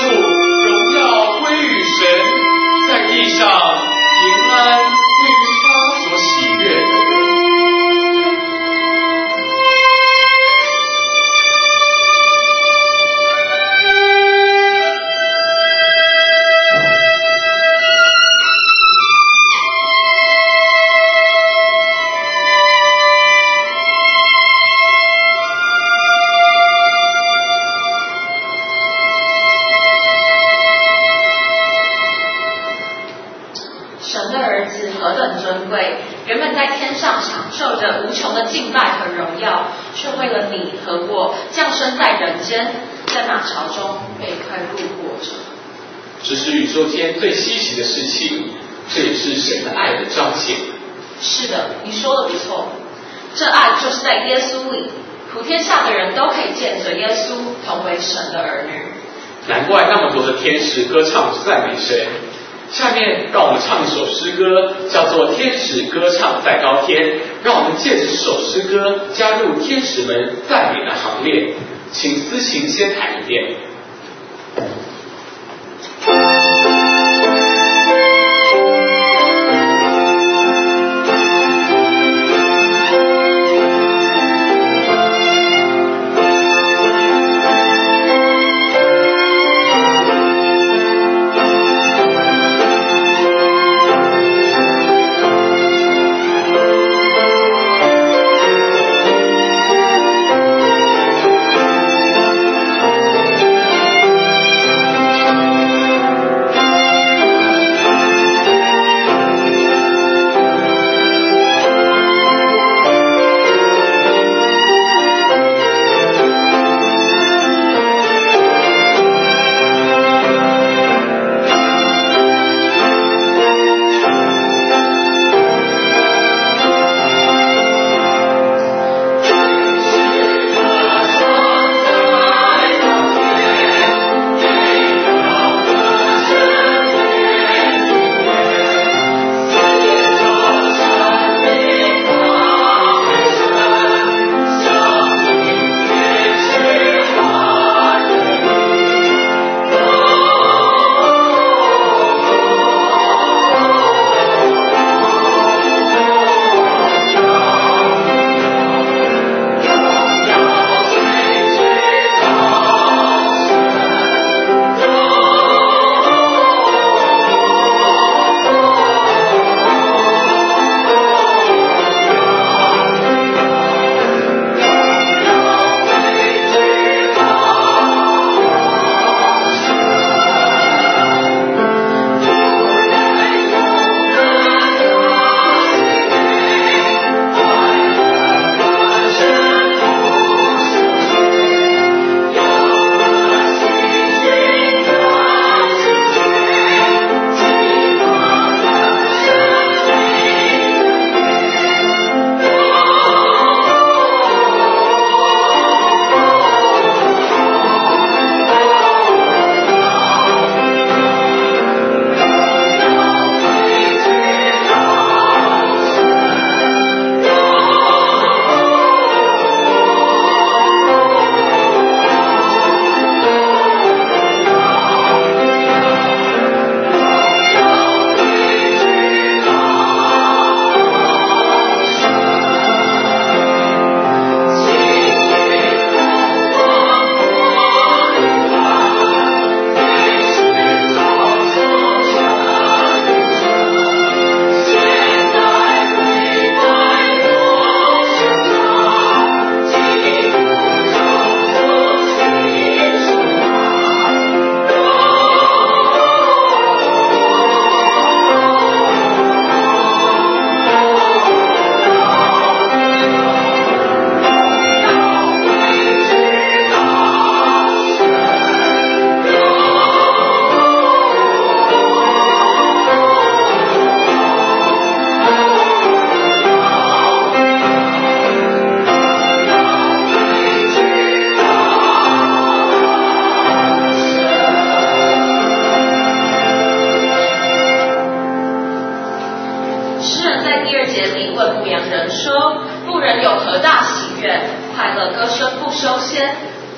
处，荣耀归于神，在地上平安归于他所喜悦的。 人们在天上享受着无穷的敬拜和荣耀，却为了你和我降生在人间，在马槽中被快路过着。 这是宇宙间最稀奇的事情，这也是神的爱的彰显。 是的，你说的不错，这爱就是在耶稣里，普天下的人都可以见着耶稣，同为神的儿女。 难怪那么多的天使歌唱赞美神。下面让我们唱一首诗歌，叫做《天使歌唱在高天》。让我们借着这首诗歌加入天使们赞美的行列。请思琴先弹一遍。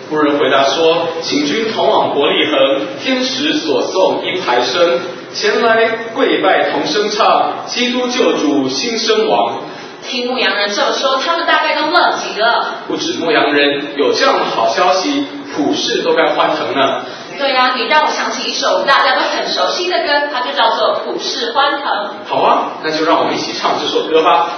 妇人回答说：请君同往伯利恒，天使所送因牌声，前来跪拜同声唱，基督救主新生王。 听牧羊人这么说，他们大概都乐极了。 不止牧羊人，有这样的好消息，普世都该欢腾呢。 对啊，你让我想起一首大家都很熟悉的歌，它就叫做《普世欢腾》。 好啊，那就让我们一起唱这首歌吧。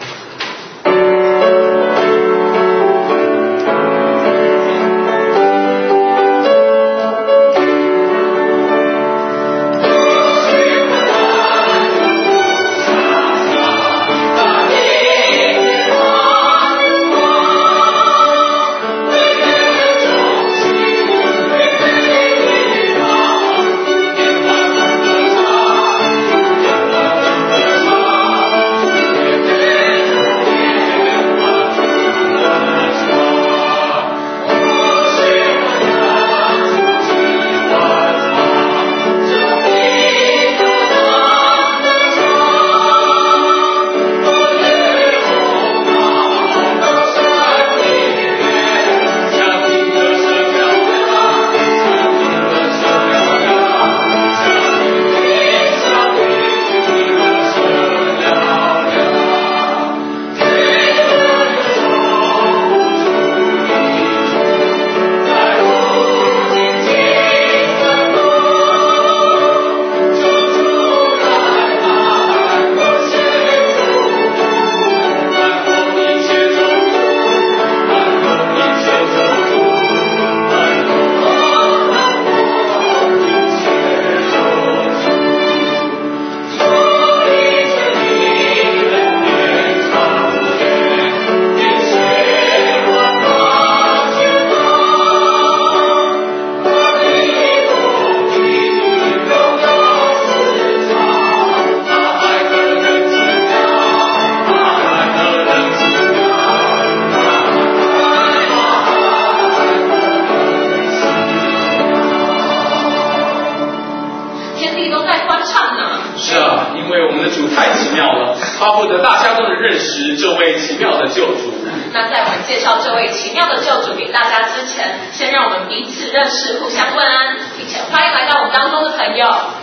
那在我们介绍这位奇妙的救主给大家之前，先让我们彼此认识，互相问安，并且欢迎来到我们当中的朋友。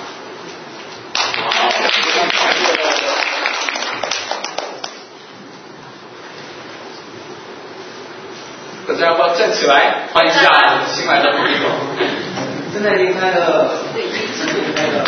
大家要不要站起来，欢迎一下新来的朋友？ 正在离开的，正在离开的。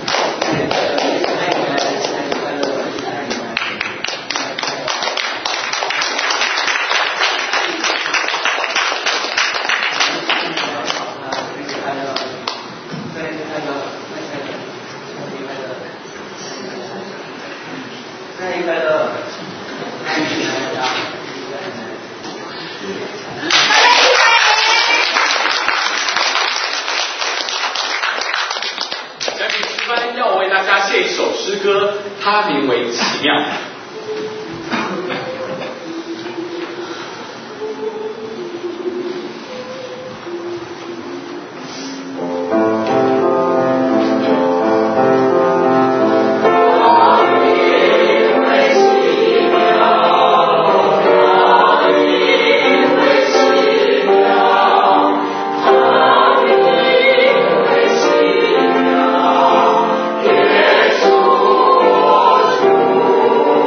要为大家献一首诗歌，它名为《奇妙》。 耶稣。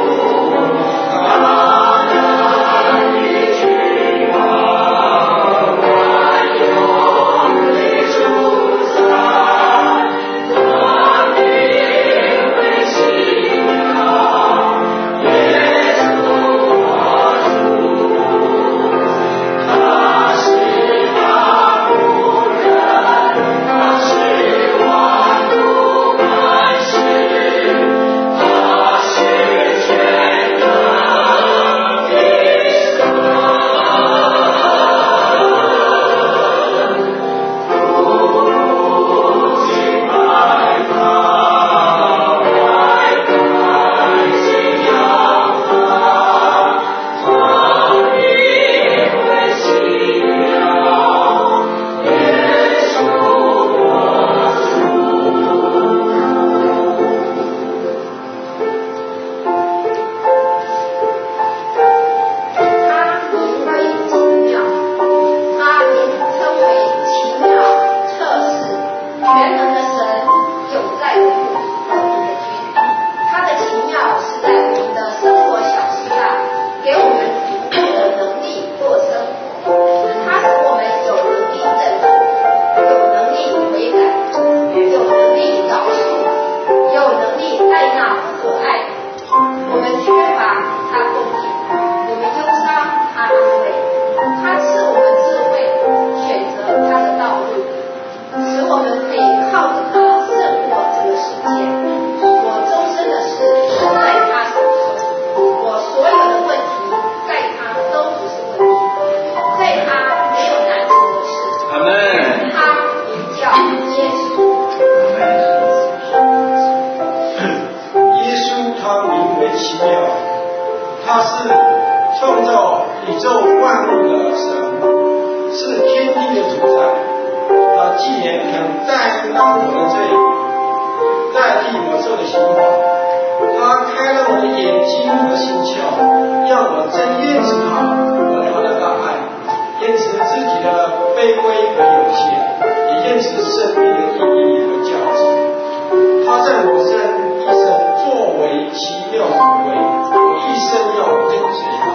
年肯担当我的罪，代替我受的刑罚。他开了我的眼睛和心窍，让我真认识他和他的大爱，认识自己的卑微和有限，也认识生命的意义和价值。他在我身一生作为奇妙的为，我一生要跟随他。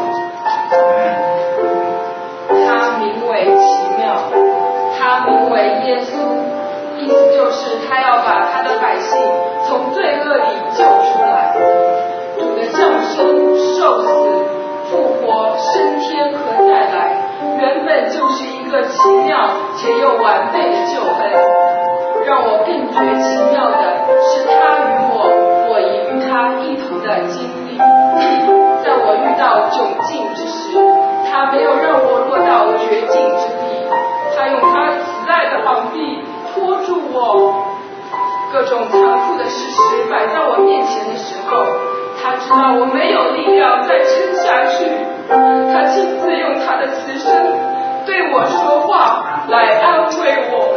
他名为奇妙，他名为耶稣，意思就是他要把他的百姓从罪恶里救出来。主的降生、受死、复活、升天和再来，原本就是一个奇妙且又完备的救恩。让我更觉奇妙的是他与我也与他一同的经历。在我遇到窘境之时，他没有让我落到绝境之地，他用他慈爱的膀臂托住我。各种残酷的事实摆在我面前的时候，他知道我没有力量再撑下去，他亲自用他的慈声对我说话，来安慰我。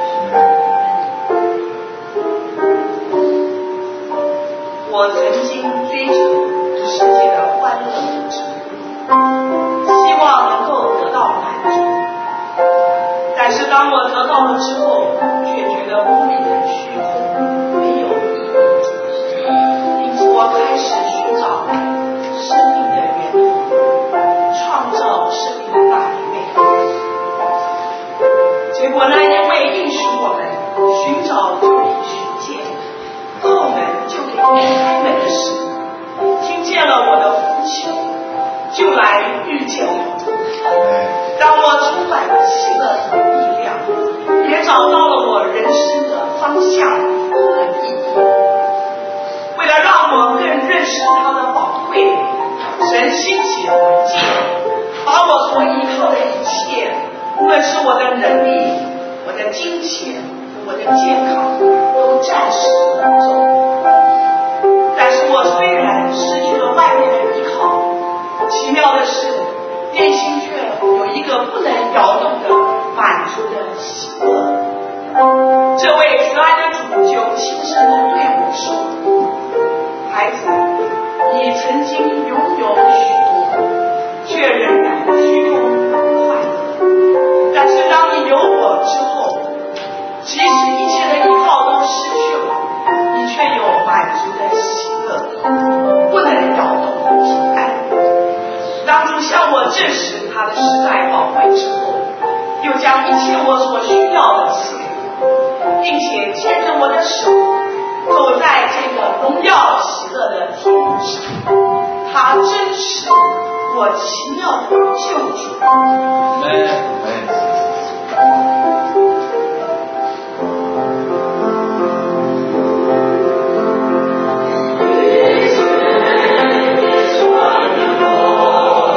我曾经追求这世界的欢乐物质，希望能够得到满足，但是当我得到了之后，却觉得无比的虚空，没有意义。因此我开始寻找生命的源头，创造生命的大能内。结果呢，因为应许我们寻找就必寻见，叩门就给开门的时候，听见了我的呼求，就来遇见我，让我充满了喜乐和力量，也找到了我人生的方向和意义。为了让我更认识它的宝贵，神兴起环境，把我所依靠的一切，无论是我的能力、我的金钱、我的健康，都暂时不走。但是我虽然失去了外面的依靠，奇妙的是，内心却有一个不能摇动的满足的喜乐。这位慈爱的主就轻声地对我说：“孩子，你曾经拥有许多，却仍然虚空快乐。但是当你有我之后，即使一切的依靠都失去了，你却有满足的喜乐，不能摇动的平安。当主向我证实他的实在宝贵之后，又将一切我所需要的赐给我，并且牵着我的手，走在这个荣耀喜乐的天路上。他真是我奇妙的救主。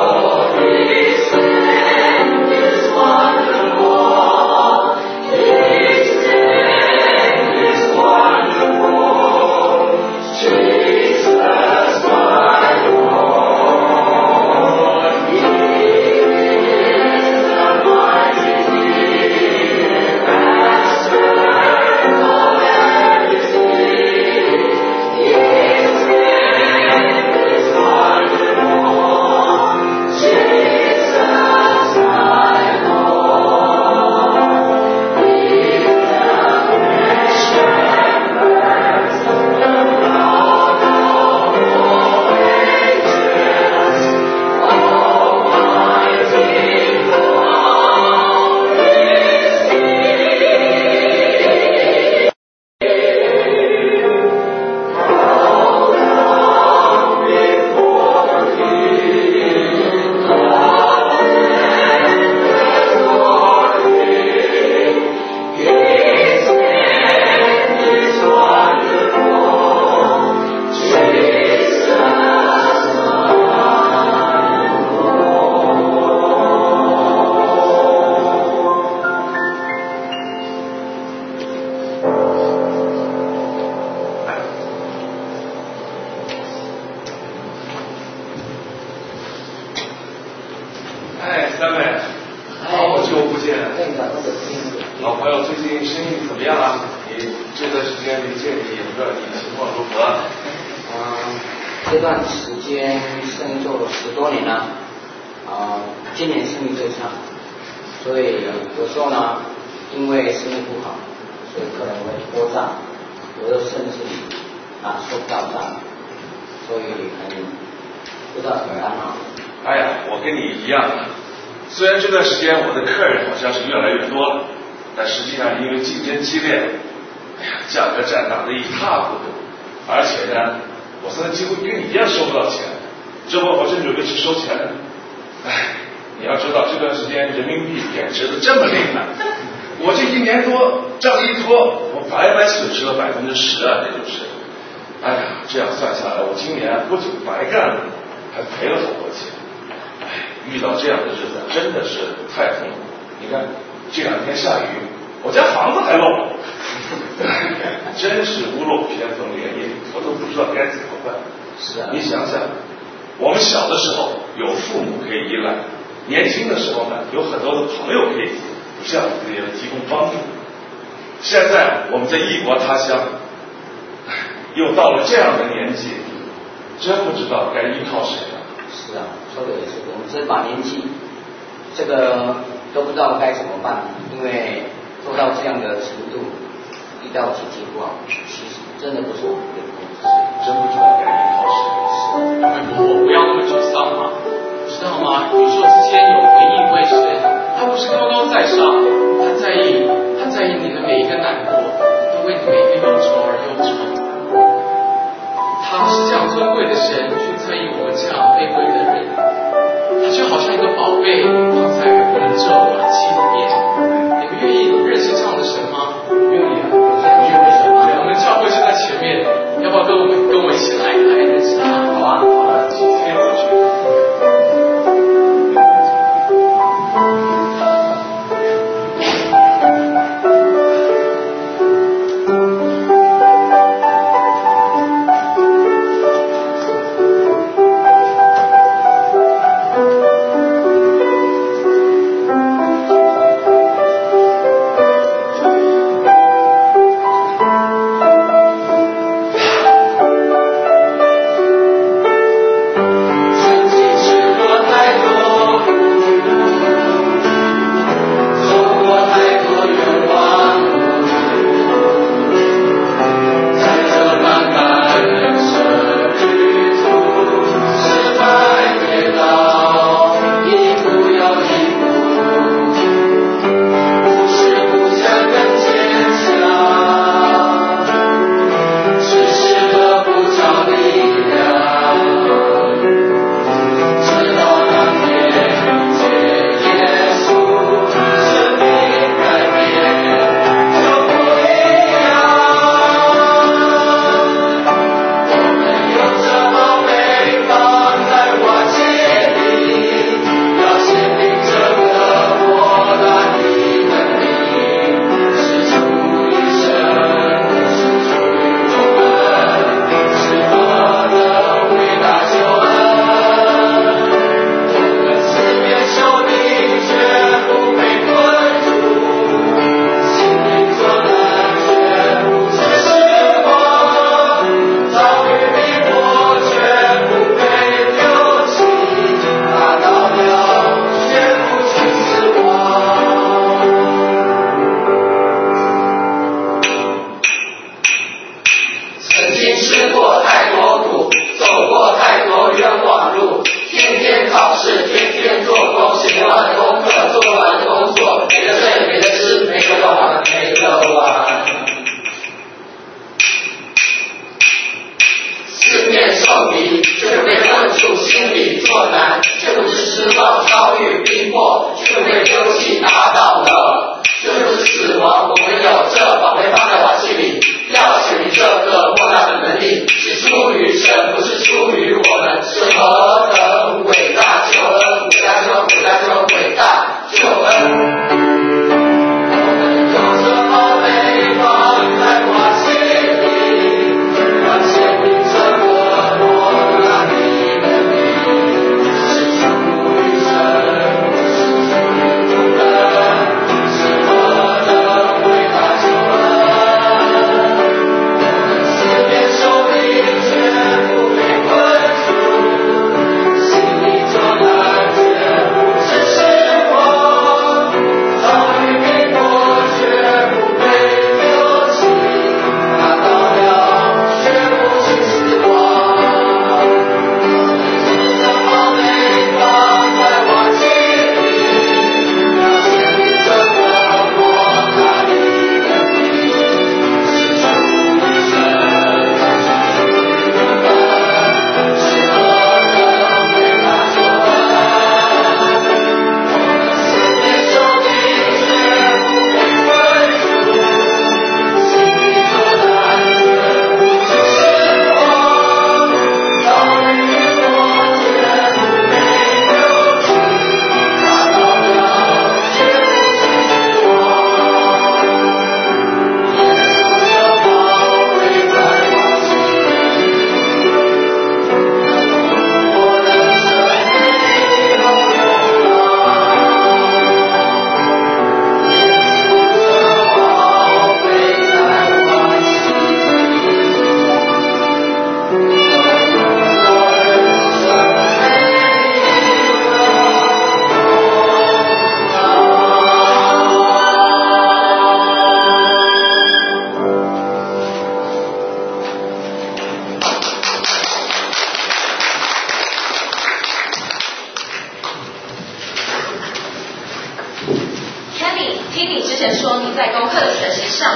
Yeah. 怎么样啊？你这段时间离界，你不知道你情况如何？ 这段时间生意做了10多年了，今年生意最差，所以有时候呢，因为生意不好，所以客人会拖账，有的甚至收不到账，所以很不知道怎么办好。 哎呀，我跟你一样，虽然这段时间我的客人好像是越来越多了，但实际上因为竞争激烈，哎呀，价格战打得一塌糊涂，而且呢，我现在几乎跟你一样收不到钱，这不我正准备去收钱呢。哎，你要知道这段时间人民币贬值的这么厉害，我这1年多账一拖，我白损失了10%啊，这就是。哎呀，这样算下来，我今年不仅白干了，还赔了好多钱。哎，遇到这样的日子真的是太痛苦。你看这2天下雨，我家房子还漏了，真是屋漏偏逢连夜，我都不知道该怎么办。 是啊， 你想想，我们小的时候有父母可以依赖，年轻的时候呢，有很多的朋友可以向给人提供帮助。现在我们在异国他乡，又到了这样的年纪，真不知道该依靠谁了。 是啊，说的也是，我们这把年纪，这个都不知道该怎么办，因为做到这样的程度，遇到经济不好，其实真的不是我们的公司， 真不知道该依靠谁。 不要那么沮丧嘛，知道吗？宇宙之间有唯一位神，他不是高高在上，他在意你的每一个难过，都为你每一个忧愁而忧愁。他是这样尊贵的神，去在意我们这样卑微的人，他就好像一个宝贝放在我们这瓦器里面。你们愿意认识这样的神吗？ 愿意啊，有些人什么？ 我们教会就在前面，要不要跟我一起来认识他？ 好啊，好啊， 今天我去。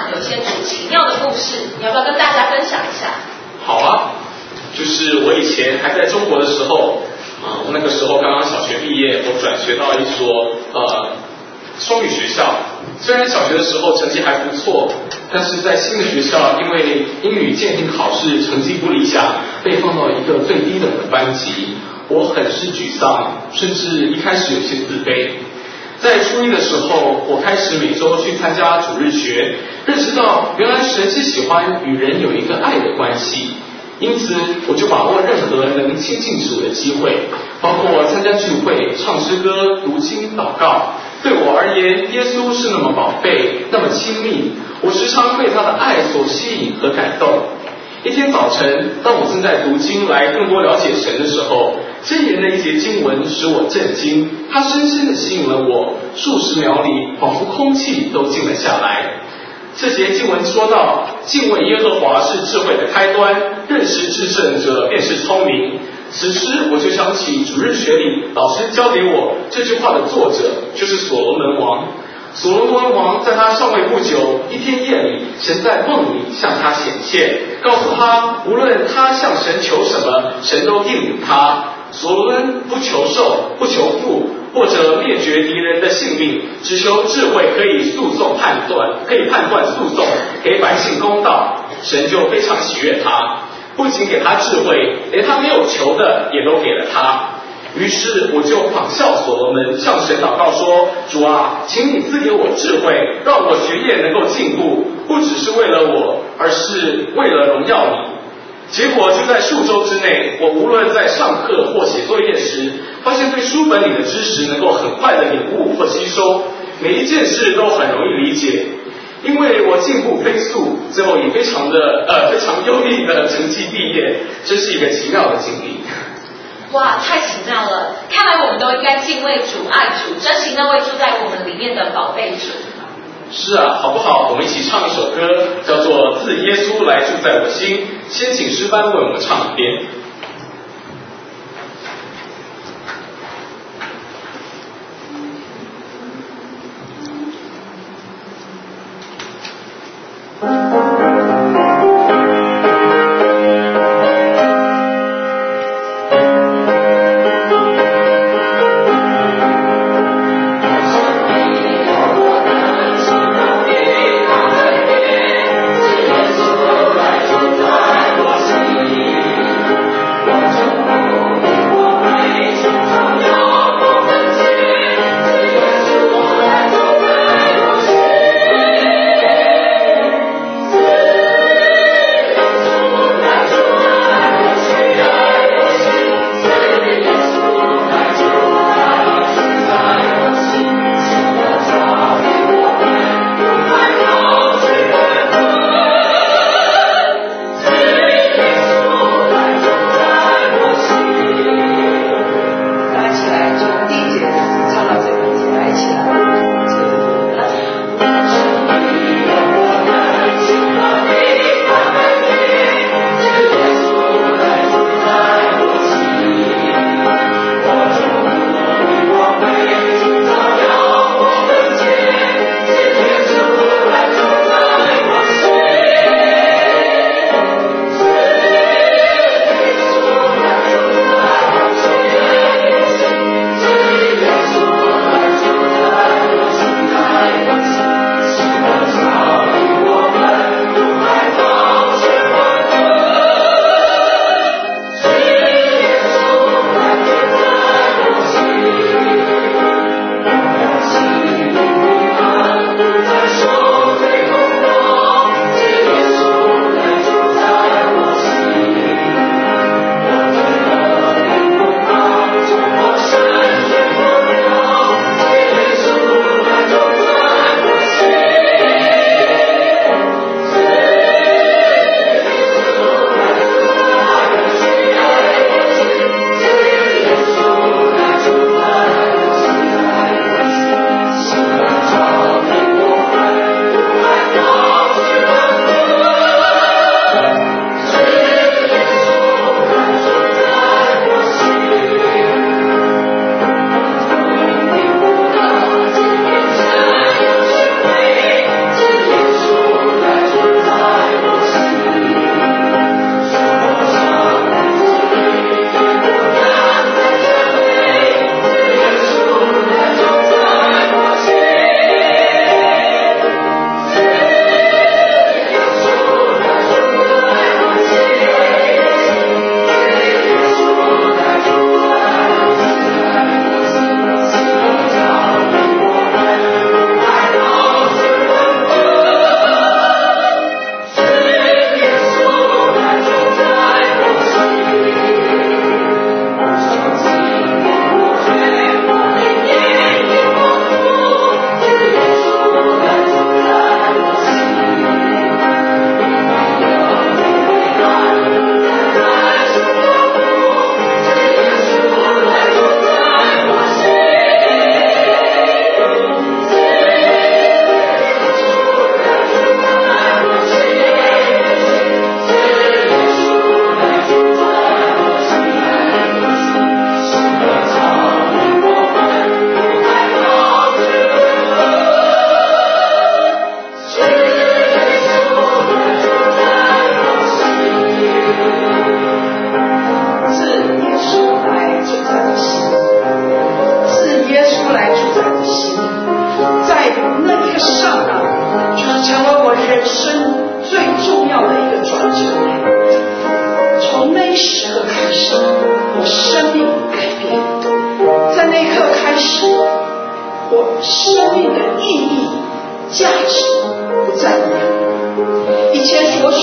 有些主奇妙的故事，你要不要跟大家分享一下？ 好啊，就是我以前还在中国的时候，那个时候刚刚小学毕业，我转学到一所双语学校。虽然小学的时候成绩还不错，但是在新的学校，因为英语鉴定考试成绩不理想，被放到一个最低等的班级，我很是沮丧，甚至一开始有些自卑。在初一的时候，我开始每周去参加主日学，认识到原来神是喜欢与人有一个爱的关系，因此我就把握任何能亲近主的机会，包括参加聚会、唱诗歌、读经、祷告。对我而言，耶稣是那么宝贝，那么亲密，我时常被他的爱所吸引和感动。一天早晨，当我正在读经来更多了解神的时候，箴言的一节经文使我震惊，它深深地吸引了我，数十秒里仿佛空气都静了下来。这节经文说到，敬畏耶和华是智慧的开端，认识至圣者便是聪明。此时我就想起主日学里老师教给我这句话的作者就是所罗门王。所罗门王在他上位不久，一天夜里，神在梦里向他显现，告诉他无论他向神求什么，神都应允他。所罗门不求寿，不求富，或者灭绝敌人的性命，只求智慧可以判断诉讼，给百姓公道。神就非常喜悦他，不仅给他智慧，连他没有求的也都给了他。于是我就仿效所罗门，向神祷告说：主啊，请你赐给我智慧，让我学业能够进步，不只是为了我，而是为了荣耀你。结果就在数周之内，我无论在上课或写作业时，发现对书本里的知识能够很快的领悟或吸收，每一件事都很容易理解。因为我进步飞速，最后以非常优异的成绩毕业，这是一个奇妙的经历。 哇，太奇妙了！看来我们都应该敬畏主、爱主，珍惜那位住在我们里面的宝贝主。 是啊，好不好？我们一起唱一首歌，叫做《自耶稣来住在我心》。先请诗班为我们唱一遍。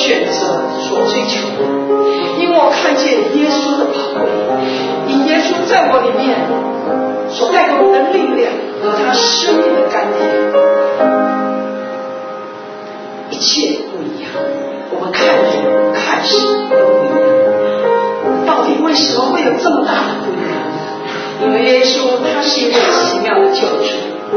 选择、所追求的，因为我看见耶稣的宝贵，因耶稣在我里面所带给我的力量和他生命的甘甜，一切不一样。我们看人看事都不一样，到底为什么会有这么大的不一样？因为耶稣他是一位奇妙的救主。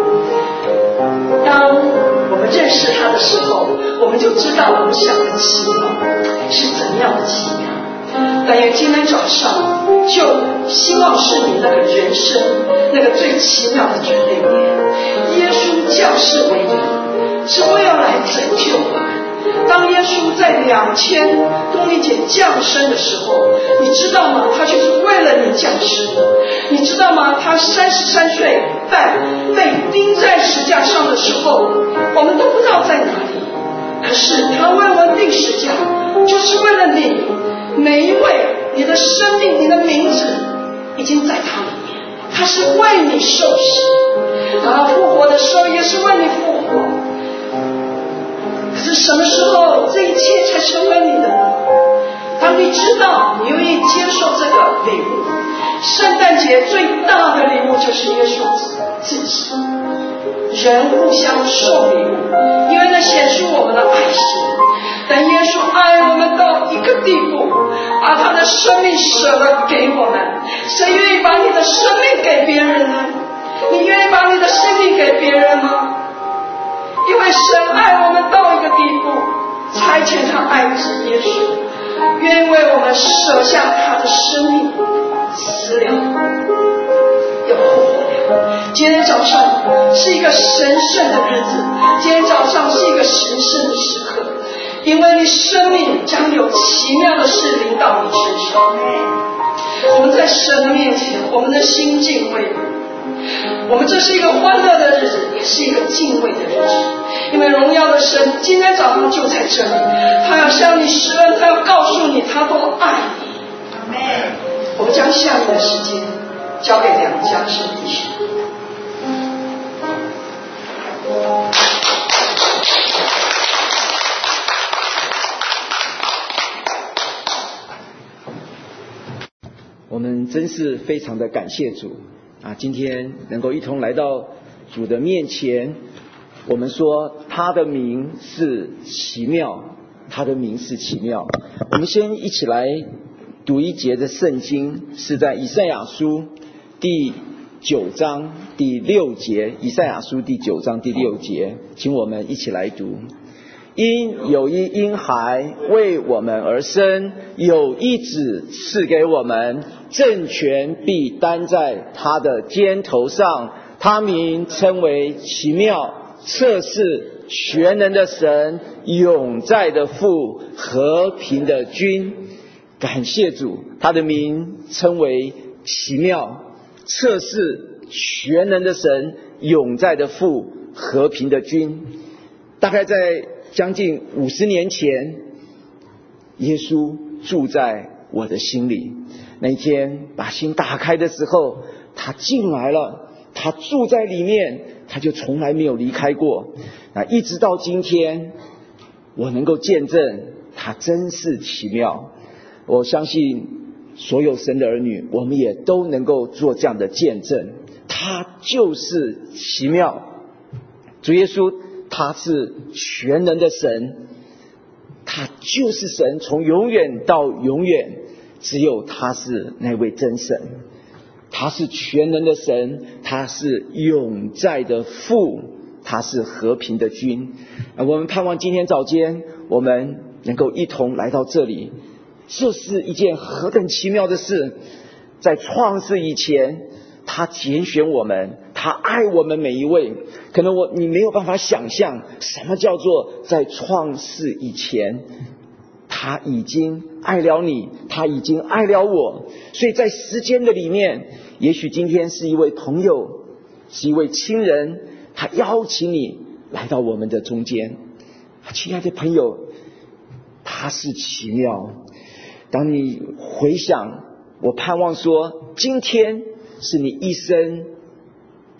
当我们认识他的时候，我们就知道我们想的奇妙是怎样的奇妙。但愿今天早上就希望是你那个人生那个最奇妙的转捩点。耶稣降世为人，是为了来拯救我们。当耶稣在2000公历节降生的时候，你知道吗？他就是为了你降生。你知道吗？他33岁半被钉在石架上的时候，我们都不知道在哪里。可是他为我们钉石架，就是为了你每一位，你的生命，你的名字已经在他里面。他是为你受死，然后复活的时候也是为你复活。可是什么时候这一切才成为你的呢？当你知道你愿意接受这个礼物，圣诞节最大的礼物就是耶稣自己。人互相受礼物，因为那显出我们的爱心。但耶稣爱我们到一个地步，而他的生命舍了给我们。谁愿意把你的生命给别人呢？你愿意把你的生命给别人吗？因为神爱我们到一个地步，差遣他爱子耶稣，愿意为我们舍下他的生命，死了又复活了。今天早上是一个神圣的日子，今天早上是一个神圣的时刻，因为你生命将有奇妙的事临到你身上。我们在神的面前，我们的心敬畏，我们这是一个欢乐的日子，也是一个敬畏的日子，因为荣耀的神今天早上就在这里，他要向你施恩，他要告诉你他多爱你。我们将下面的时间交给梁家生弟兄。 我们真是非常的感谢主啊！今天能够一同来到主的面前，我们说他的名是奇妙，他的名是奇妙。我们先一起来读一节的圣经，是在以赛亚书第9章第6节，以赛亚书第9章第6节，请我们一起来读。因有一婴孩为我们而生，有一子赐给我们，政权必担在他的肩头上，他名称为奇妙、测试、全能的神，永在的父，和平的君。感谢主，他的名称为奇妙、测试、全能的神，永在的父，和平的君。大概在将近50年前，耶稣住在我的心里。那一天把心打开的时候，他进来了，他住在里面，他就从来没有离开过。那一直到今天，我能够见证他真是奇妙。我相信所有神的儿女，我们也都能够做这样的见证，他就是奇妙。主耶稣他是全能的神，他就是神，从永远到永远，只有他是那位真神。他是全能的神，他是永在的父，他是和平的君。我们盼望今天早间我们能够一同来到这里，这是一件何等奇妙的事。在创世以前，他拣选我们，他爱我们每一位。可能你没有办法想象什么叫做在创世以前他已经爱了你，他已经爱了我。所以在时间的里面，也许今天是一位朋友，是一位亲人，他邀请你来到我们的中间。亲爱的朋友，他是奇妙。当你回想，我盼望说今天是你一生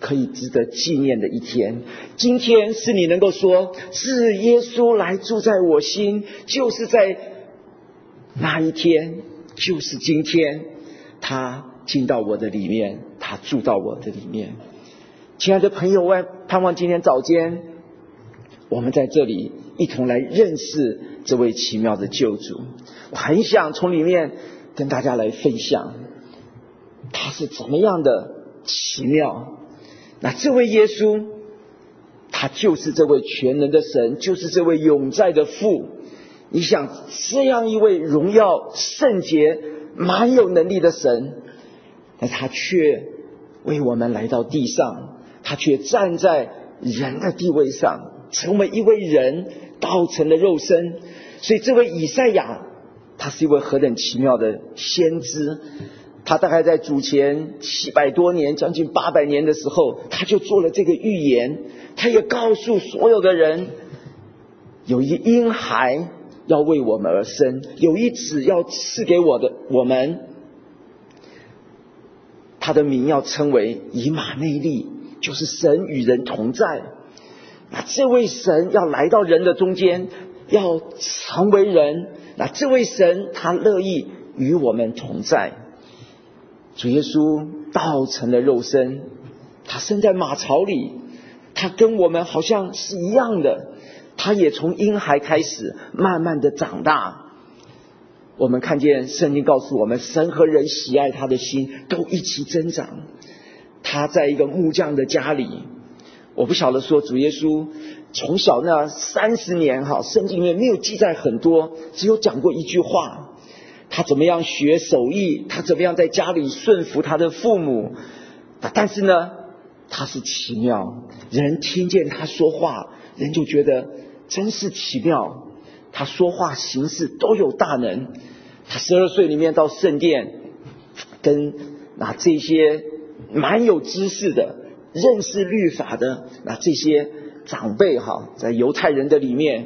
可以值得纪念的一天。今天是你能够说，是耶稣来住在我心，就是在那一天，就是今天，他进到我的里面，他住到我的里面。亲爱的朋友，我盼望今天早间我们在这里一同来认识这位奇妙的救主。我很想从里面跟大家来分享他是怎么样的奇妙。那这位耶稣，他就是这位全能的神，就是这位永在的父。你想，这样一位荣耀圣洁蛮有能力的神，但他却为我们来到地上，他却站在人的地位上，成为一位人，道成了肉身。所以这位以赛亚，他是一位何等奇妙的先知。他大概在主前700多年，将近800年的时候，他就做了这个预言。他也告诉所有的人，有一婴孩要为我们而生，有一子要赐给我们，他的名要称为以马内利，就是神与人同在。那这位神要来到人的中间，要成为人。那这位神他乐意与我们同在。主耶稣道成了肉身，他生在马槽里，他跟我们好像是一样的，他也从婴孩开始慢慢的长大。我们看见圣经告诉我们，神和人喜爱他的心都一起增长。他在一个木匠的家里，我不晓得说主耶稣从小那30年圣经里面没有记载很多，只有讲过一句话，他怎么样学手艺，他怎么样在家里顺服他的父母。但是呢，他是奇妙，人听见他说话，人就觉得真是奇妙。他说话行事都有大能。他12岁里面到圣殿，跟这些蛮有知识的、认识律法的这些长辈在犹太人的里面，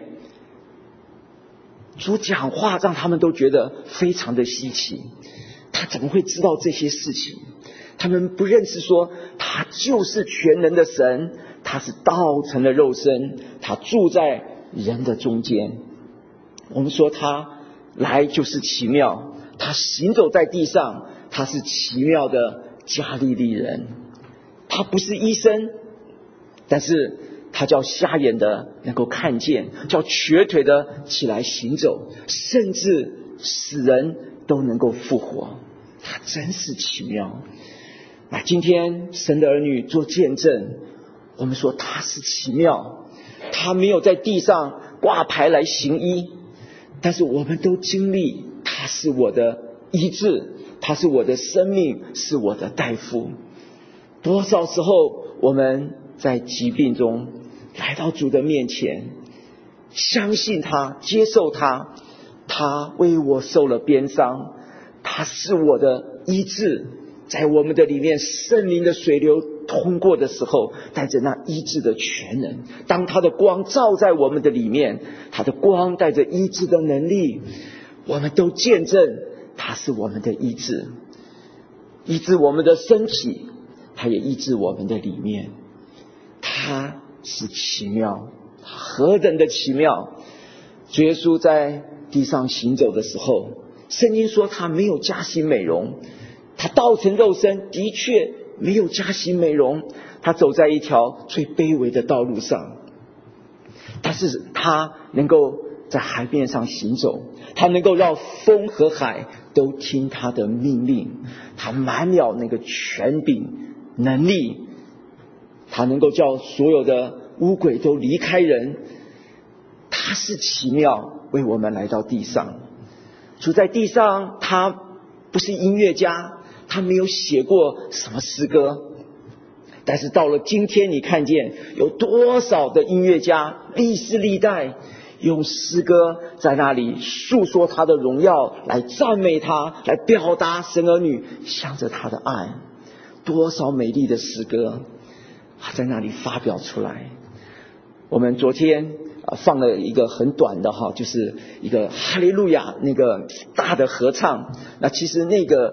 主讲话让他们都觉得非常的稀奇。他怎么会知道这些事情？他们不认识说他就是全能的神，他是道成了肉身，他住在人的中间。我们说他来就是奇妙，他行走在地上，他是奇妙的加利利人。他不是医生，但是他叫瞎眼的能够看见，叫瘸腿的起来行走，甚至死人都能够复活。他真是奇妙。那今天神的儿女做见证，我们说他是奇妙。他没有在地上挂牌来行医，但是我们都经历他是我的医治，他是我的生命，是我的大夫。多少时候我们在疾病中来到主的面前，相信他，接受他，他为我受了鞭伤，他是我的医治。在我们的里面，圣灵的水流通过的时候，带着那医治的全能。当他的光照在我们的里面，他的光带着医治的能力，我们都见证他是我们的医治，医治我们的身体，他也医治我们的里面。他是奇妙，何等的奇妙。主耶稣在地上行走的时候，圣经说他没有加洗美容，他道成肉身，的确没有加洗美容，他走在一条最卑微的道路上，但是他能够在海面上行走，他能够让风和海都听他的命令，他满了那个权柄能力，他能够叫所有的污鬼都离开人。他是奇妙，为我们来到地上。主在地上，他不是音乐家，他没有写过什么诗歌，但是到了今天，你看见有多少的音乐家，历世历代用诗歌在那里诉说他的荣耀，来赞美他，来表达神儿女向着他的爱。多少美丽的诗歌在那里发表出来。我们昨天放了一个很短的就是一个哈利路亚那个大的合唱。那其实那个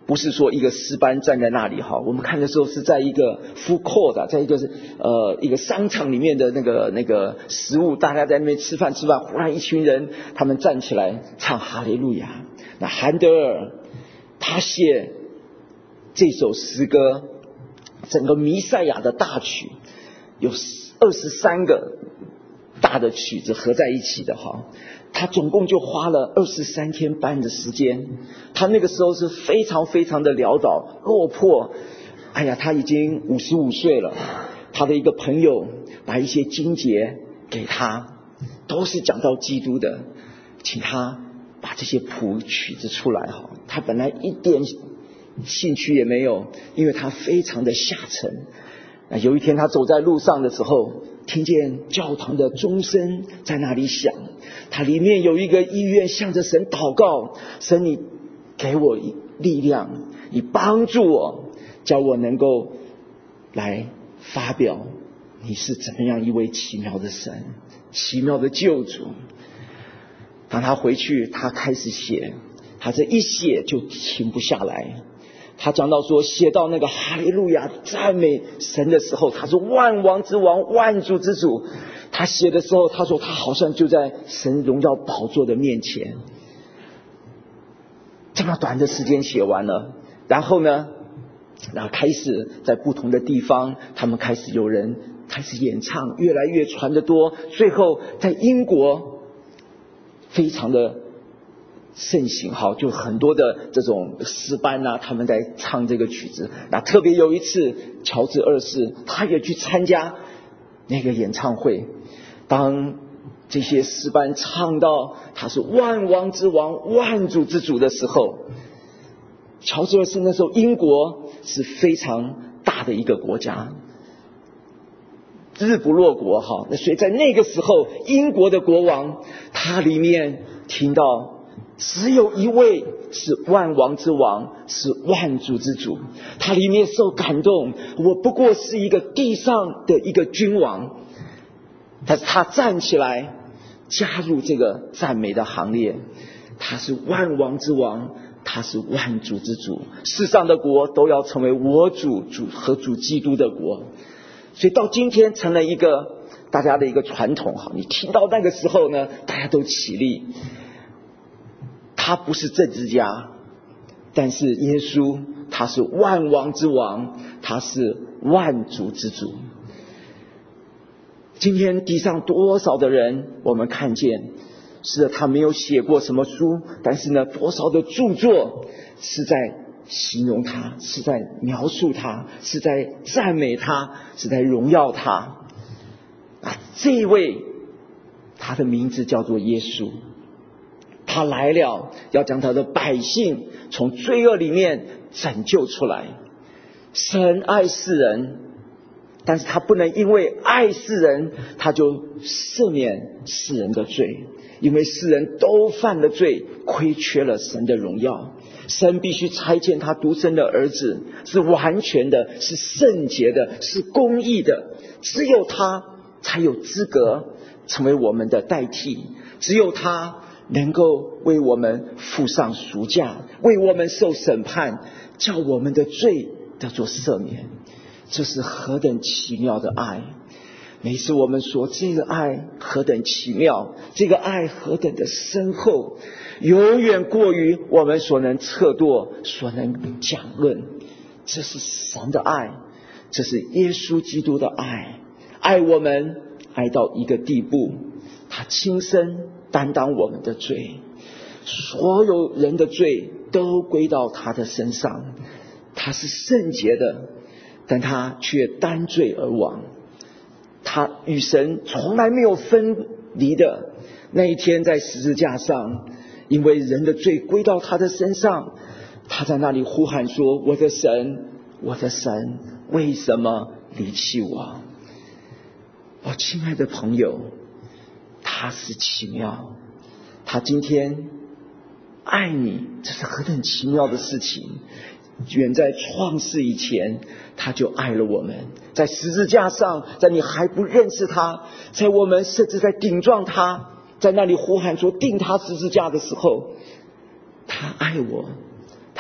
不是说一个诗班站在那里哈，我们看的时候是在一个 food court， 在一个商场里面的那个食物，大家在那边吃饭，忽然一群人他们站起来唱哈利路亚。那韩德尔他写这首诗歌，整个弥赛亚的大曲有23个大的曲子合在一起的哈，他总共就花了23天半的时间。他那个时候是非常非常的潦倒落魄，哎呀，他已经55岁了。他的一个朋友把一些经节给他，都是讲到基督的，请他把这些谱曲子出来哈。他本来一点兴趣也没有，因为他非常的下沉。有一天他走在路上的时候，听见教堂的钟声在那里响，他里面有一个意愿向着神祷告，神你给我力量，你帮助我，叫我能够来发表你是怎么样一位奇妙的神，奇妙的救主。当他回去，他开始写，他这一写就停不下来。他讲到说，写到那个哈利路亚赞美神的时候，他是万王之王，万主之主。他写的时候，他说他好像就在神荣耀宝座的面前。这么短的时间写完了，然后开始在不同的地方，他们开始有人开始演唱，越来越传得多。最后在英国非常的盛行，好，就很多的这种诗班啊，他们在唱这个曲子。那特别有一次，乔治2世他也去参加那个演唱会。当这些诗班唱到他是万王之王，万主之主的时候，乔治2世那时候英国是非常大的一个国家，日不落国哈。那所以在那个时候，英国的国王他里面听到只有一位是万王之王，是万主之主，他里面受感动，我不过是一个地上的一个君王，但是他站起来加入这个赞美的行列，他是万王之王，他是万主之主，世上的国都要成为我主和主基督的国。所以到今天成了一个大家的一个传统哈，你听到那个时候呢，大家都起立。他不是政治家，但是耶稣他是万王之王，他是万主之主。今天地上多少的人我们看见，是他没有写过什么书，但是呢，多少的著作是在形容他，是在描述他，是在赞美他，是在荣耀他。这一位他的名字叫做耶稣，他来了，要将他的百姓从罪恶里面拯救出来。神爱世人，但是他不能因为爱世人，他就赦免世人的罪，因为世人都犯了罪，亏缺了神的荣耀。神必须差遣他独生的儿子，是完全的，是圣洁的，是公义的，只有他才有资格成为我们的代替，只有他能够为我们付上赎价，为我们受审判，叫我们的罪得做赦免。这是何等奇妙的爱！每次我们说这个爱何等奇妙，这个爱何等的深厚，永远过于我们所能测度，所能讲论。这是神的爱，这是耶稣基督的爱，爱我们爱到一个地步，他亲身担当我们的罪，所有人的罪都归到他的身上。他是圣洁的，但他却担罪而亡。他与神从来没有分离的。那一天在十字架上，因为人的罪归到他的身上，他在那里呼喊说，我的神，我的神，为什么离弃我？亲爱的朋友，他是奇妙，他今天爱你，这是何等奇妙的事情。远在创世以前，他就爱了我们，在十字架上，在你还不认识他，在我们甚至在顶撞他，在那里呼喊说钉他十字架的时候，他爱我，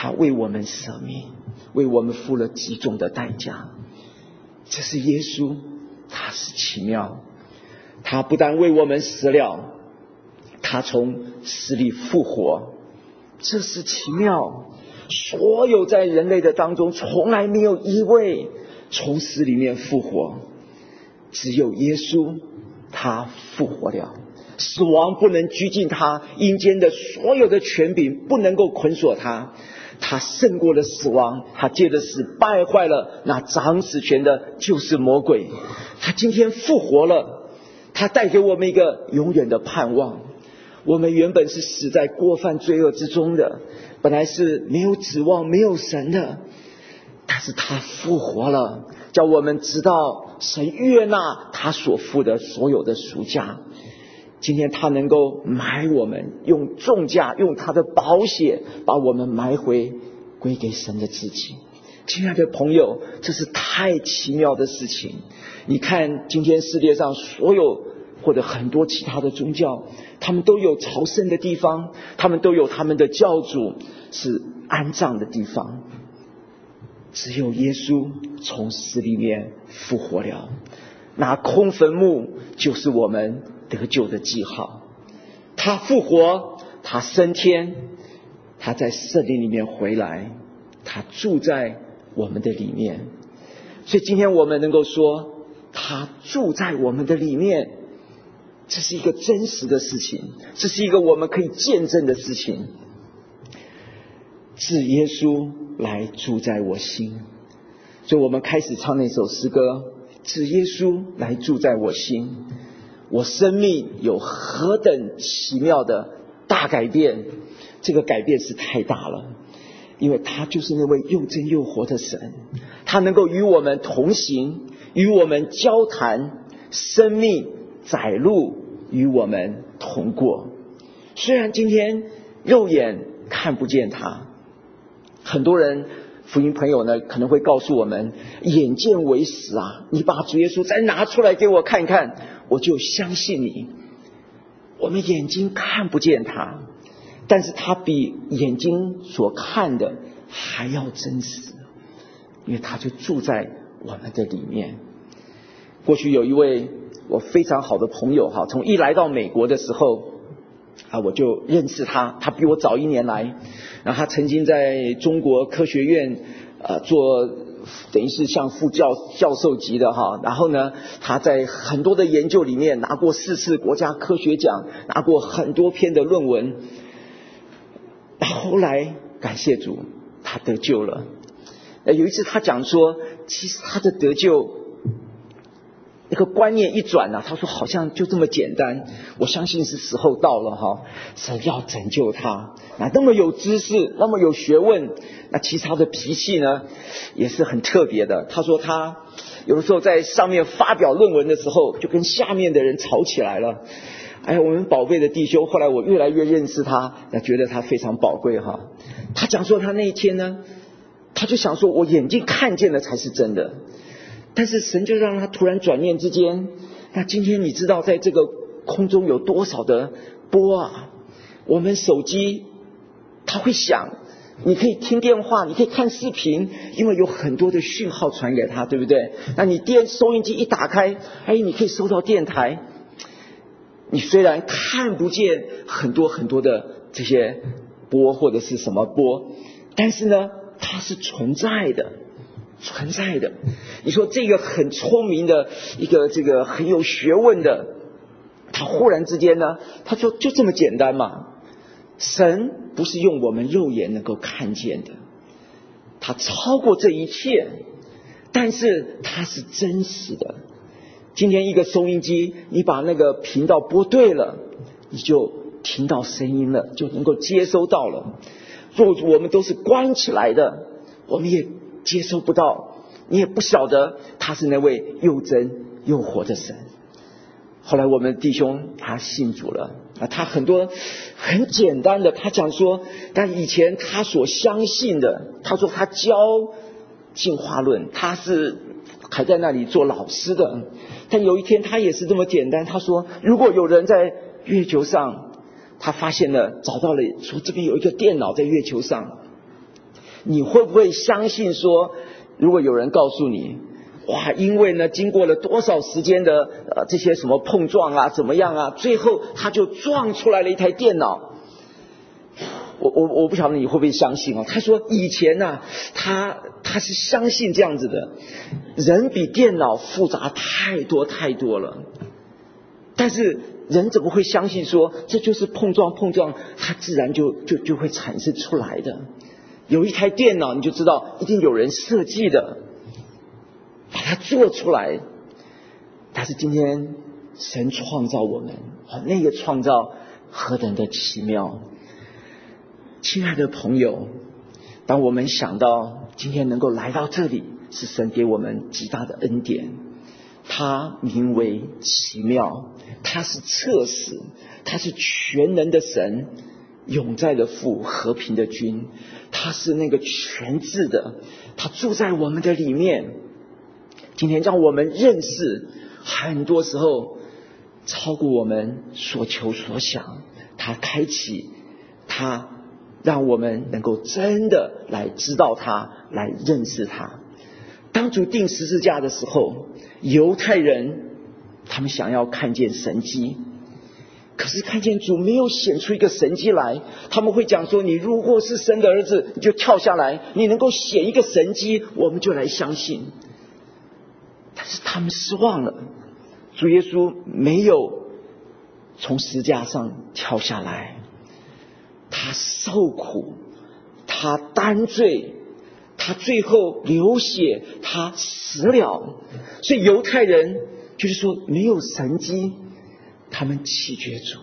他为我们舍命，为我们付了极重的代价。这是耶稣，他是奇妙。他不但为我们死了，他从死里复活，这是奇妙。所有在人类的当中，从来没有一位从死里面复活，只有耶稣，他复活了。死亡不能拘禁他，阴间的所有的权柄不能够捆锁他。他胜过了死亡，他借着死败坏了那掌死权的，就是魔鬼。他今天复活了，他带给我们一个永远的盼望。我们原本是死在过犯罪恶之中的，本来是没有指望没有神的，但是他复活了，叫我们知道神悦纳他所付的所有的赎价。今天他能够买我们，用重价，用他的宝血把我们买回归给神的自己。亲爱的朋友，这是太奇妙的事情。你看今天世界上所有或者很多其他的宗教，他们都有朝圣的地方，他们都有他们的教主是安葬的地方，只有耶稣从死里面复活了。那空坟墓就是我们得救的记号。他复活，他升天，他在圣灵里面回来，他住在我们的里面。所以今天我们能够说他住在我们的里面，这是一个真实的事情，这是一个我们可以见证的事情。是耶稣来住在我心。所以我们开始唱那首诗歌，是耶稣来住在我心，我生命有何等奇妙的大改变。这个改变是太大了，因为他就是那位又真又活的神，他能够与我们同行，与我们交谈，生命载路与我们同过。虽然今天肉眼看不见他，很多人福音朋友呢可能会告诉我们，眼见为实啊，你把主耶稣再拿出来给我看看，我就相信你。我们眼睛看不见他，但是他比眼睛所看的还要真实，因为他就住在我们的里面。过去有一位我非常好的朋友哈，从一来到美国的时候我就认识他，他比我早1年来，然后他曾经在中国科学院做等于是像副教授级的哈，然后呢他在很多的研究里面拿过4次国家科学奖，拿过很多篇的论文。后来感谢主，他得救了。有一次他讲说，其实他的得救那个观念一转他说好像就这么简单，我相信是时候到了哈，神要拯救他。那么有知识，那么有学问，那其实他的脾气呢也是很特别的。他说他有的时候在上面发表论文的时候，就跟下面的人吵起来了。我们宝贝的弟兄，后来我越来越认识他，觉得他非常宝贵哈。他讲说他那一天呢，他就想说我眼睛看见了才是真的，但是神就让他突然转念之间，那今天你知道在这个空中有多少的波啊？我们手机它会响，你可以听电话，你可以看视频，因为有很多的讯号传给他，对不对？那你收音机一打开，你可以收到电台。你虽然看不见很多很多的这些波或者是什么波，但是呢它是存在的。你说这个很聪明的一个这个很有学问的，他忽然之间呢，他说就这么简单嘛。神不是用我们肉眼能够看见的，他超过这一切，但是他是真实的。今天一个收音机，你把那个频道拨对了，你就听到声音了，就能够接收到了。若我们都是关起来的，我们也接收不到，你也不晓得他是那位又真又活的神。后来我们弟兄他信主了他很多很简单的，他讲说但以前他所相信的，他说他教进化论，他是还在那里做老师的，但有一天他也是这么简单，他说如果有人在月球上，他发现了找到了，说这边有一个电脑在月球上， 你会不会相信说，如果有人告诉你，哇，因为呢经过了多少时间的这些什么碰撞啊，怎么样啊，最后他就撞出来了一台电脑。我不晓得你会不会相信啊？他说以前啊，他是相信这样子的，人比电脑复杂太多太多了，但是人怎么会相信说这就是碰撞，它自然就会产生出来的？有一台电脑，你就知道一定有人设计的，把它做出来。但是今天神创造我们，那个创造何等的奇妙！亲爱的朋友，当我们想到今天能够来到这里，是神给我们极大的恩典。他名为奇妙，他是策使，他是全能的神，永在的父，和平的君，他是那个全智的，他住在我们的里面。今天让我们认识，很多时候超过我们所求所想，他开启，他让我们能够真的来知道他，来认识他。当主钉十字架的时候，犹太人他们想要看见神迹，可是看见主没有显出一个神迹来，他们会讲说，你如果是神的儿子，你就跳下来，你能够显一个神迹，我们就来相信。但是他们失望了，主耶稣没有从十字架上跳下来，他受苦，他担罪，他最后流血，他死了。所以犹太人就是说没有神迹，他们弃绝主。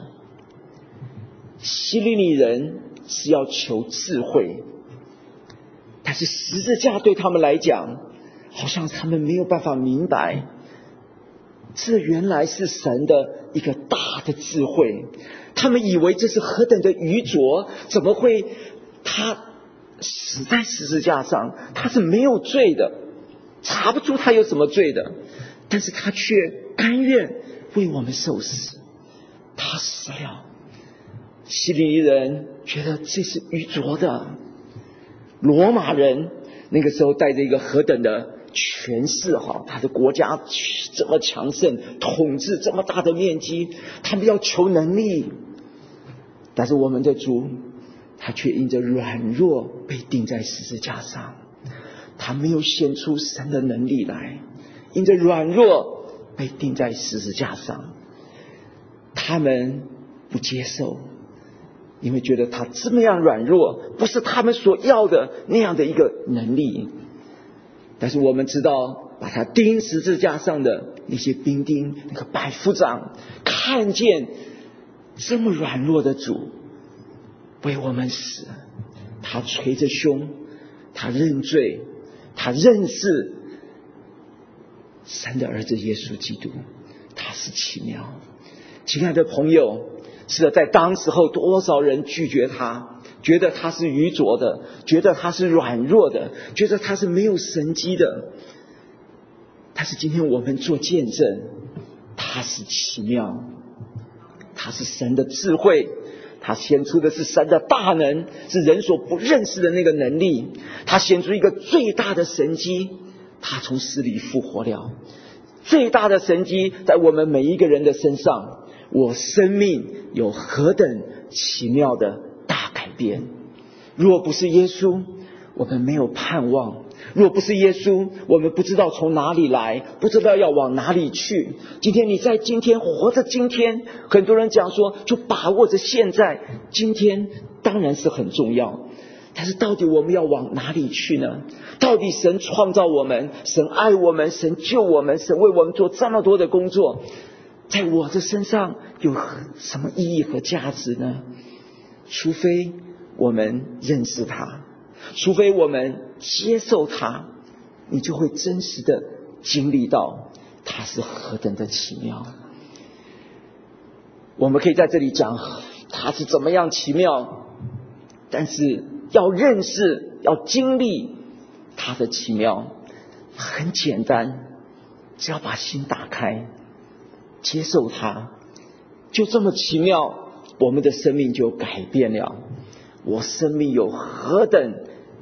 希利尼人是要求智慧，但是十字架对他们来讲，好像他们没有办法明白，这原来是神的一个大的智慧。他们以为这是何等的愚拙，怎么会他死在十字架上，他是没有罪的，查不出他有什么罪的，但是他却甘愿为我们受死，他死了。希利尼人觉得这是愚拙的，罗马人那个时候带着一个何等的权势，他的国家这么强盛，统治这么大的面积，他们要求能力，但是我们的主他却因着软弱被钉在十字架上，他没有显出神的能力来，因着软弱被钉在十字架上。他们不接受，因为觉得他这么样软弱，不是他们所要的那样的一个能力。但是我们知道，把他钉十字架上的那些兵丁，那个百夫长，看见这么软弱的主为我们死，他捶着胸，他认罪，他认识神的儿子耶稣基督，他是奇妙。亲爱的朋友，是的，在当时候多少人拒绝他，觉得他是愚拙的，觉得他是软弱的，觉得他是没有神迹的。但是今天我们做见证，他是奇妙，他是神的智慧，他显出的是神的大能，是人所不认识的那个能力。他显出一个最大的神迹，他从死里复活了。最大的神迹在我们每一个人的身上，我生命有何等奇妙的大改变。若不是耶稣，我们没有盼望；若不是耶稣，我们不知道从哪里来，不知道要往哪里去。今天你在今天活着，今天很多人讲说就把握着现在，今天当然是很重要，但是到底我们要往哪里去呢？到底神创造我们，神爱我们，神救我们，神为我们做这么多的工作，在我的身上有什么意义和价值呢？除非我们认识他，除非我们接受他，你就会真实的经历到他是何等的奇妙。我们可以在这里讲他是怎么样奇妙，但是要认识，要经历他的奇妙，很简单，只要把心打开，接受他，就这么奇妙，我们的生命就改变了。我生命有何等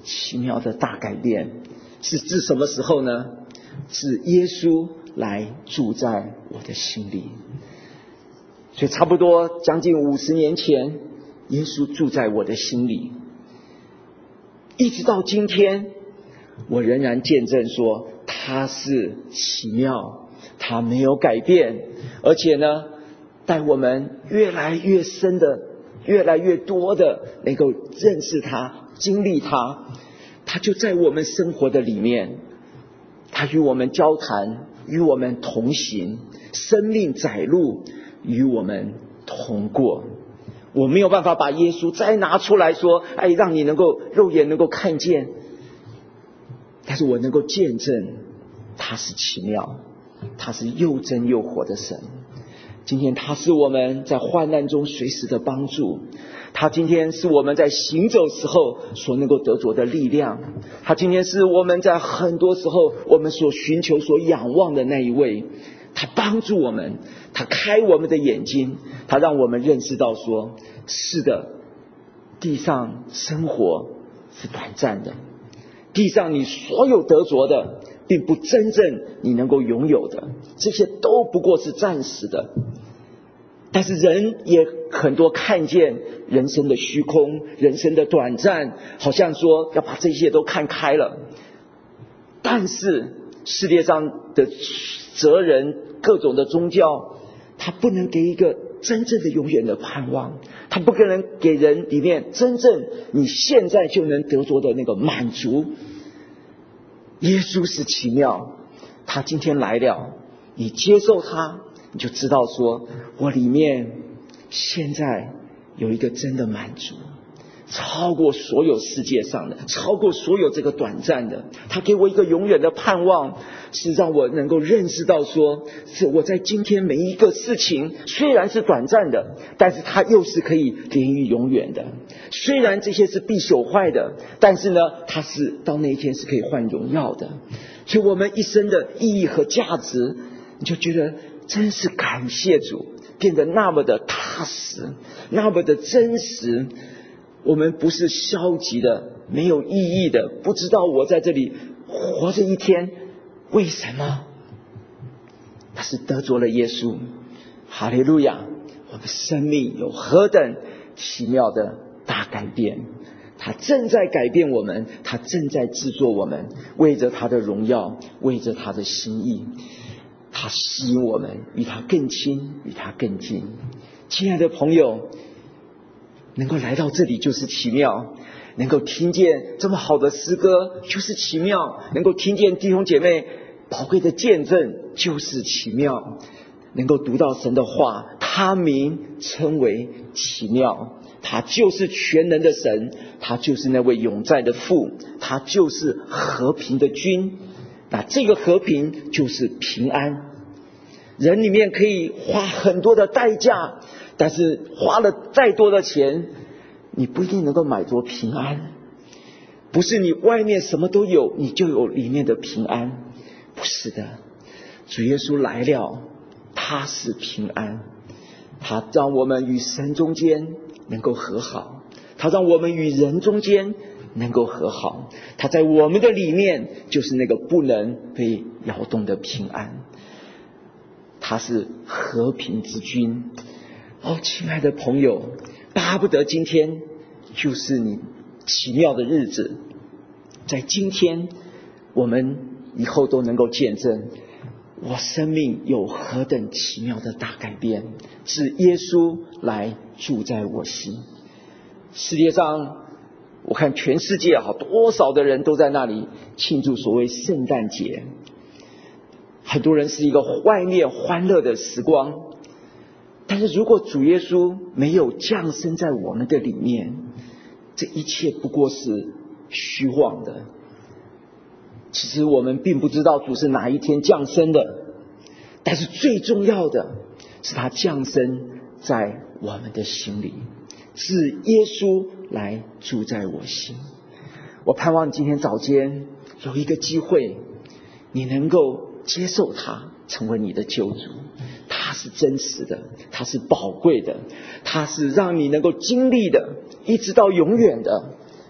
奇妙的大改变，是自什么时候呢？是耶稣来住在我的心里。所以差不多将近50年前，耶稣住在我的心里，一直到今天，我仍然见证说他是奇妙，他没有改变，而且呢，带我们越来越深的、越来越多的能够认识他、经历他。他就在我们生活的里面，他与我们交谈，与我们同行，生命载路与我们同过。我没有办法把耶稣再拿出来说，让你能够肉眼能够看见，但是我能够见证他是奇妙，他是又真又活的神。今天他是我们在患难中随时的帮助，他今天是我们在行走时候所能够得着的力量，他今天是我们在很多时候我们所寻求所仰望的那一位。他帮助我们，他开我们的眼睛，他让我们认识到说，是的，地上生活是短暂的，地上你所有得着的并不真正你能够拥有的，这些都不过是暂时的。但是人也很多看见人生的虚空，人生的短暂，好像说要把这些都看开了。但是世界上的哲人，各种的宗教，它不能给一个真正的永远的盼望，它不可能给人里面真正你现在就能得着的那个满足。耶稣是奇妙，他今天来了，你接受他，你就知道说，我里面现在有一个真的满足，超过所有世界上的，超过所有这个短暂的。他给我一个永远的盼望，是让我能够认识到说，是我在今天每一个事情虽然是短暂的，但是它又是可以连于永远的。虽然这些是必朽坏的，但是呢，它是到那一天是可以换荣耀的。所以我们一生的意义和价值，你就觉得真是感谢主，变得那么的踏实，那么的真实。我们不是消极的、没有意义的，不知道我在这里活着一天为什么？他是得着了耶稣，哈利路亚！我们生命有何等奇妙的大改变！他正在改变我们，他正在制作我们，为着他的荣耀，为着他的心意，他吸引我们与他更亲，与他更近。亲爱的朋友，能够来到这里就是奇妙，能够听见这么好的诗歌就是奇妙，能够听见弟兄姐妹宝贵的见证就是奇妙，能够读到神的话，他名称为奇妙。他就是全能的神，他就是那位永在的父，他就是和平的君。那这个和平就是平安。人里面可以花很多的代价，但是花了再多的钱，你不一定能够买着平安。不是你外面什么都有，你就有里面的平安，不是的。主耶稣来了，他是平安，他让我们与神中间能够和好，他让我们与人中间能够和好，他在我们的里面就是那个不能被摇动的平安，他是和平之君。亲爱的朋友，巴不得今天就是你奇妙的日子，在今天我们以后都能够见证我生命有何等奇妙的大改变，是耶稣来住在我心。世界上我看全世界多少的人都在那里庆祝所谓圣诞节，很多人是一个外面欢乐的时光，但是如果主耶稣没有降生在我们的里面，这一切不过是虚妄的。其实我们并不知道主是哪一天降生的，但是最重要的是他降生在我们的心里，是耶稣来住在我心。我盼望今天早间有一个机会，你能够接受他成为你的救主。他是真实的，他是宝贵的，他是让你能够经历的，一直到永远的。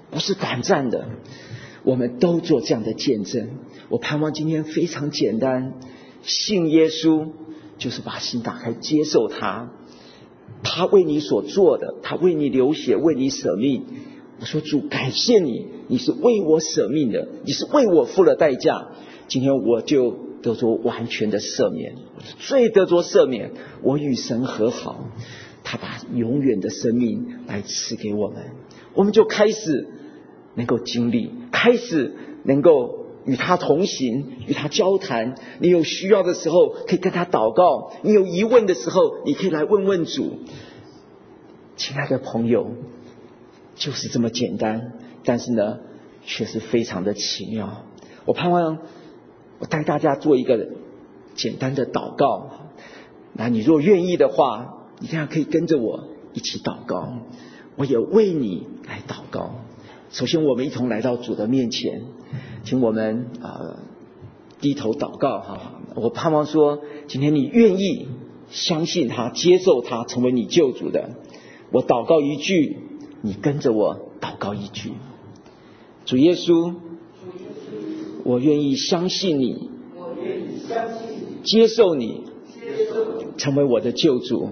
不是短暂的。我们都做这样的见证。我盼望今天非常简单，信耶稣就是把心打开，接受他，他为你所做的，他为你流血，为你舍命。我说主，感谢你，你是为我舍命的，你是为我付了代价，今天我就得着完全的赦免，我的罪得着赦免，我与神和好，他把永远的生命来赐给我们，我们就开始能够经历，开始能够与他同行，与他交谈。你有需要的时候可以跟他祷告，你有疑问的时候你可以来问问主。亲爱的朋友，就是这么简单，但是呢却是非常的奇妙。我盼望我带大家做一个简单的祷告，那你若愿意的话，你这样可以跟着我一起祷告，我也为你来祷告。首先我们一同来到主的面前，请我们低头祷告哈。我盼望说今天你愿意相信他，接受他成为你救主的，我祷告一句，你跟着我祷告一句。主耶稣，我愿意相信你，接受你，成为我的救主。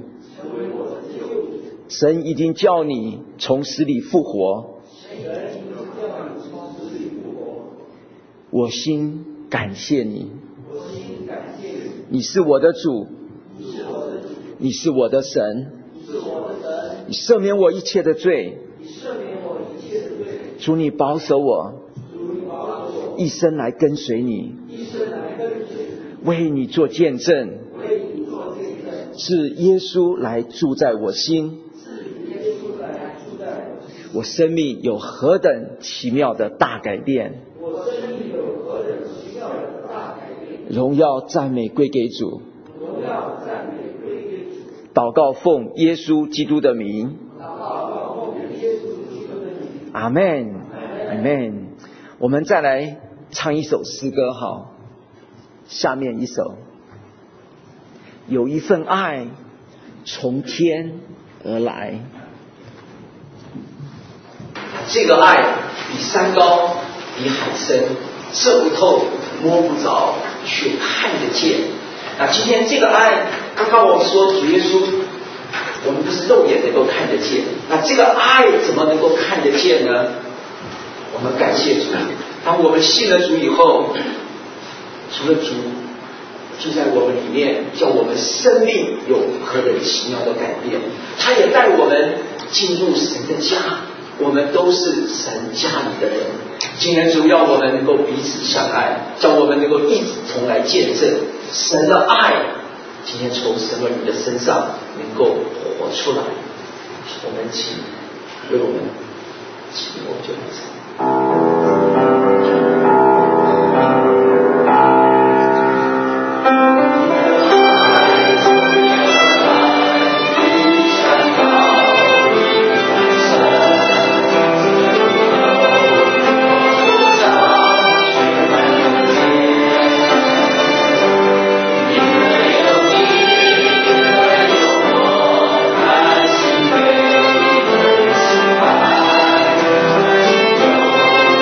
神已经叫你从死里复活，我心感谢你，你是我的主，你是我的神，你赦免我一切的罪，主你保守我一生来跟随你，为你做见证，是耶稣来住在我心，我生命有何等奇妙的大改变。荣耀赞美归给主。祷告奉耶稣基督的名。阿们，阿们。我们再来唱一首诗歌好，下面一首，有一份爱从天而来。这个爱比山高，比海深，测不透，摸不着，却看得见。那今天这个爱，刚刚我们说主耶稣，我们不是肉眼能够看得见，那这个爱怎么能够看得见呢？我们感谢主，当我们信了主以后，除了主就在我们里面，叫我们生命有何等奇妙的改变。他也带我们进入神的家，我们都是神家里的人。今天主要我们能够彼此相爱，叫我们能够一起同来见证神的爱，今天从神儿女的身上能够活出来。我们请为我们请我就来唱。 我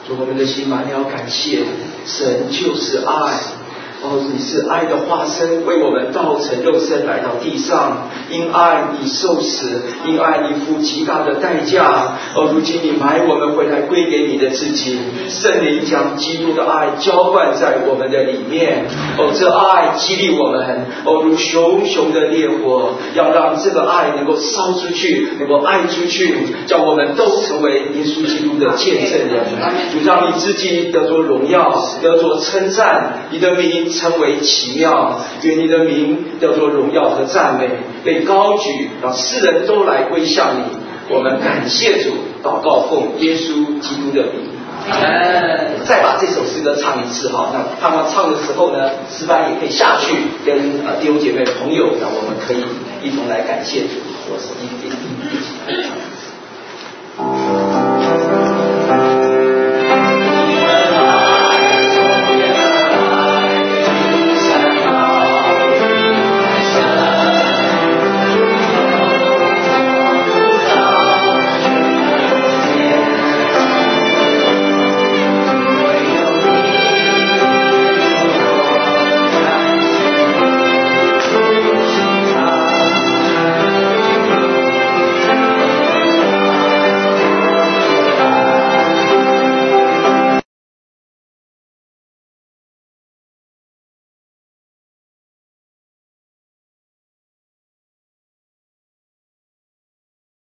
主，我们的心满了感谢，神就是爱。你是爱的化身，为我们道成肉身来到地上，因爱你受死，因爱你付极大的代价。如今你买我们回来归给你的自己，圣灵将基督的爱浇灌在我们的里面。这爱激励我们，如熊熊的烈火，要让这个爱能够烧出去，能够爱出去，叫我们都成为耶稣基督的见证人。主，让你自己得着荣耀，得着称赞，你的名成为奇妙，愿你的名得着荣耀和赞美，被高举，让世人都来归向你。我们感谢主，祷告奉耶稣基督的名。再把这首诗歌唱一次哈。那他们唱的时候呢，诗班也可以下去跟弟兄姐妹朋友，那我们可以一同来感谢主。我是一